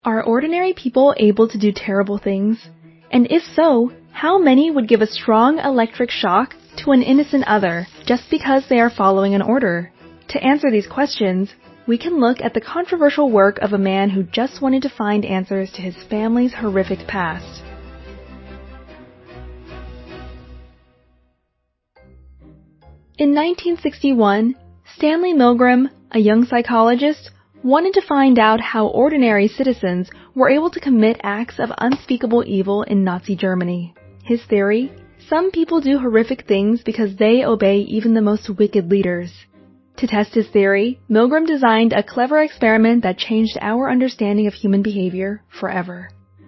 Are ordinary people able to do terrible things? And if so, how many would give a strong electric shock to an innocent other just because they are following an order? To answer these questions, we can look at the controversial work of a man who just wanted to find answers to his family's horrific past. In 1961, Stanley Milgram, a young psychologist, wanted to find out how ordinary citizens were able to commit acts of unspeakable evil in Nazi Germany. His theory: some people do horrific things because they obey even the most wicked leaders. To test his theory, Milgram designed a clever experiment that changed our understanding of human behavior forever.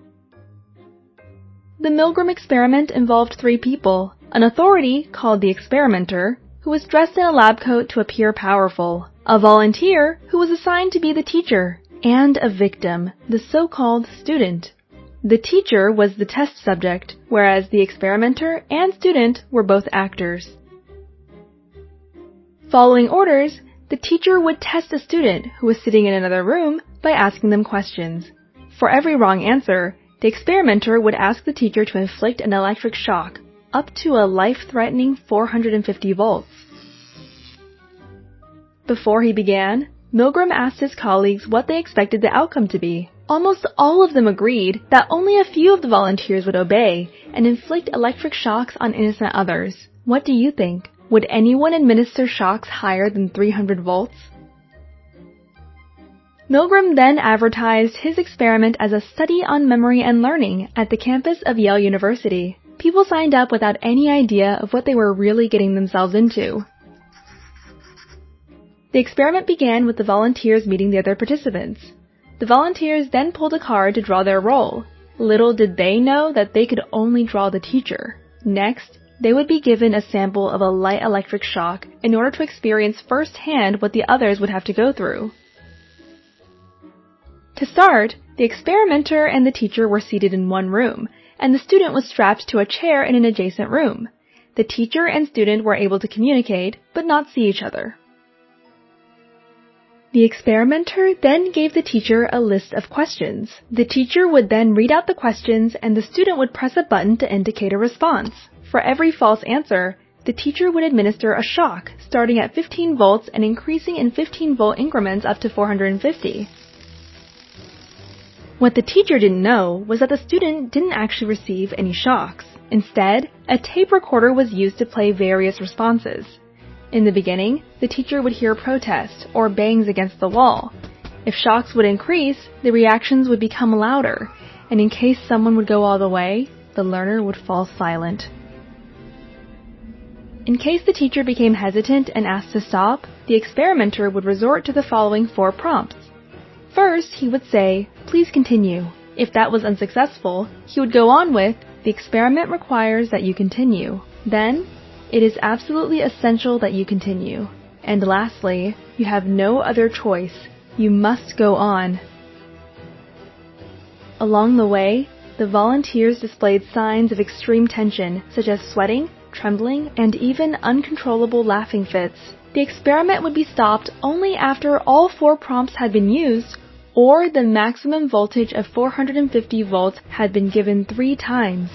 The Milgram experiment involved 3 people: an authority called the experimenter, who was dressed in a lab coat to appear powerful, a volunteer who was assigned to be the teacher, and a victim, the so-called student. The teacher was the test subject, whereas the experimenter and student were both actors. Following orders, the teacher would test a student who was sitting in another room by asking them questions. For every wrong answer, the experimenter would ask the teacher to inflict an electric shock, up to a life-threatening 450 volts. Before he began, Milgram asked his colleagues what they expected the outcome to be. Almost all of them agreed that only a few of the volunteers would obey and inflict electric shocks on innocent others. What do you think? Would anyone administer shocks higher than 300 volts? Milgram then advertised his experiment as a study on memory and learning at the campus of Yale University. People signed up without any idea of what they were really getting themselves into. The experiment began with the volunteers meeting the other participants. The volunteers then pulled a card to draw their role. Little did they know that they could only draw the teacher. Next, they would be given a sample of a light electric shock in order to experience firsthand what the others would have to go through. To start, the experimenter and the teacher were seated in one room, and the student was strapped to a chair in an adjacent room. The teacher and student were able to communicate, but not see each other. The experimenter then gave the teacher a list of questions. The teacher would then read out the questions, and the student would press a button to indicate a response. For every false answer, the teacher would administer a shock, starting at 15 volts and increasing in 15-volt increments up to 450. What the teacher didn't know was that the student didn't actually receive any shocks. Instead, a tape recorder was used to play various responses. In the beginning, the teacher would hear protest or bangs against the wall. If shocks would increase, the reactions would become louder, and in case someone would go all the way, the learner would fall silent. In case the teacher became hesitant and asked to stop, the experimenter would resort to the following 4 prompts. First, he would say, "Please continue." If that was unsuccessful, he would go on with, "The experiment requires that you continue." Then, "It is absolutely essential that you continue." And lastly, "You have no other choice. You must go on." Along the way, the volunteers displayed signs of extreme tension, such as sweating, trembling, and even uncontrollable laughing fits. The experiment would be stopped only after all 4 prompts had been used, or the maximum voltage of 450 volts had been given 3 times.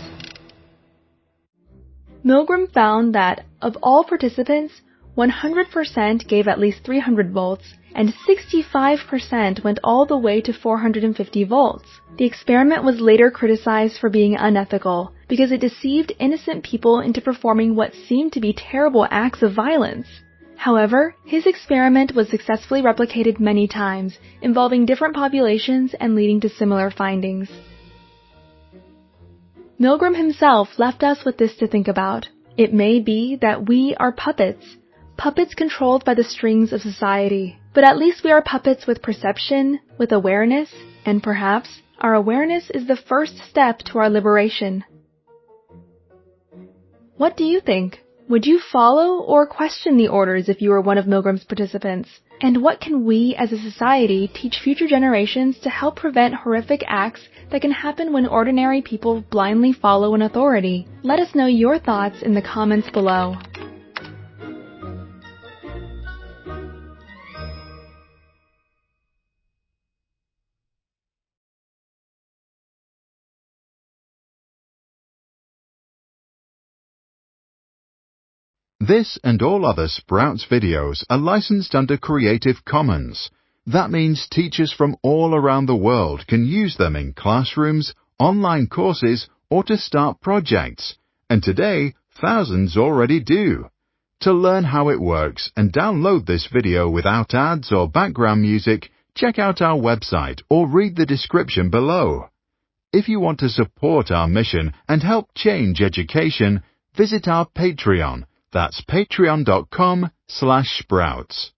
Milgram found that, of all participants, 100% gave at least 300 volts, and 65% went all the way to 450 volts. The experiment was later criticized for being unethical, because it deceived innocent people into performing what seemed to be terrible acts of violence. However, his experiment was successfully replicated many times, involving different populations and leading to similar findings. Milgram himself left us with this to think about. It may be that we are puppets controlled by the strings of society. But at least we are puppets with perception, with awareness, and perhaps our awareness is the first step to our liberation. What do you think? Would you follow or question the orders if you were one of Milgram's participants? And what can we as a society teach future generations to help prevent horrific acts that can happen when ordinary people blindly follow an authority? Let us know your thoughts in the comments below. This and all other Sprouts videos are licensed under Creative Commons. That means teachers from all around the world can use them in classrooms, online courses, or to start projects. And today, thousands already do. To learn how it works and download this video without ads or background music, check out our website or read the description below. If you want to support our mission and help change education, visit our Patreon. That's patreon.com/sprouts.